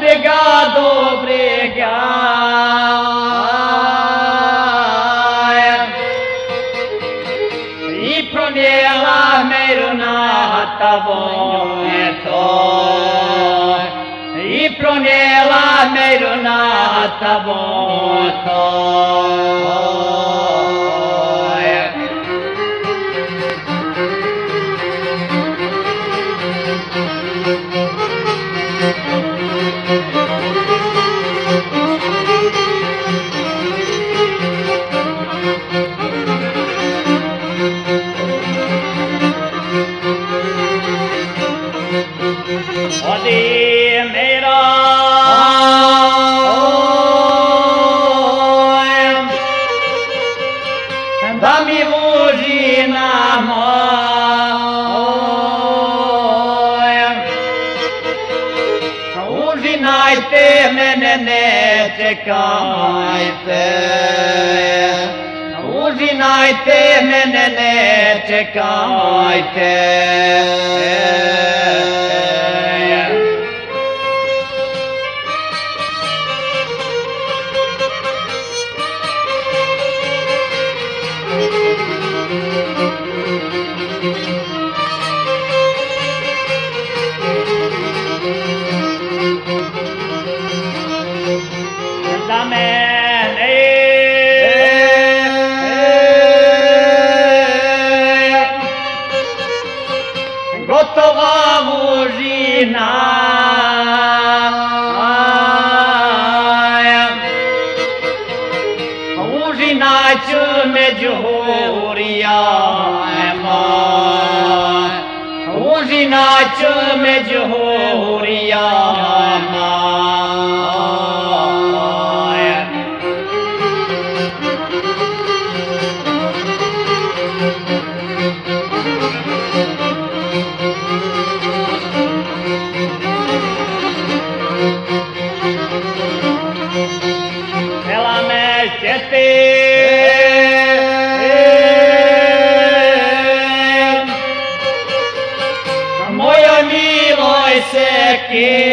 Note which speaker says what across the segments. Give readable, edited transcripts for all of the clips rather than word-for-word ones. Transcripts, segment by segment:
Speaker 1: odbjega do brega i pronijela meruna tavoneto i pronijela meruna tavoneto. Da mi mužina moja, užinajte mene, ne čekajte, užinajte mene, ne čekajte. Za mene gotova mužina, užinat ću među hurijama, užinat ću među hurijama. Moja miloj seki,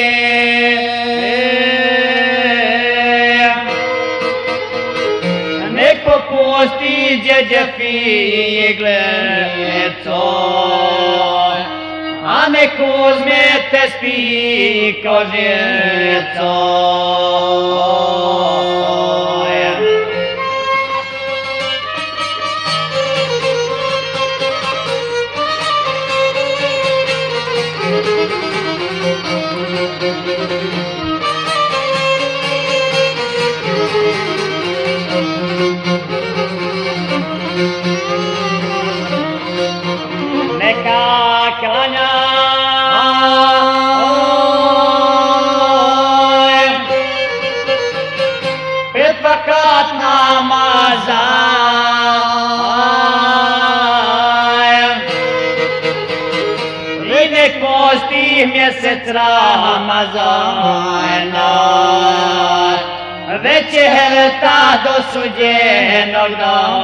Speaker 1: nek popusti djeđe figleco, a nek uzmete spikožico. Neka klanja pet vakat namazan i nek posti mjesec Ramazana, već je ta do suđenog dana.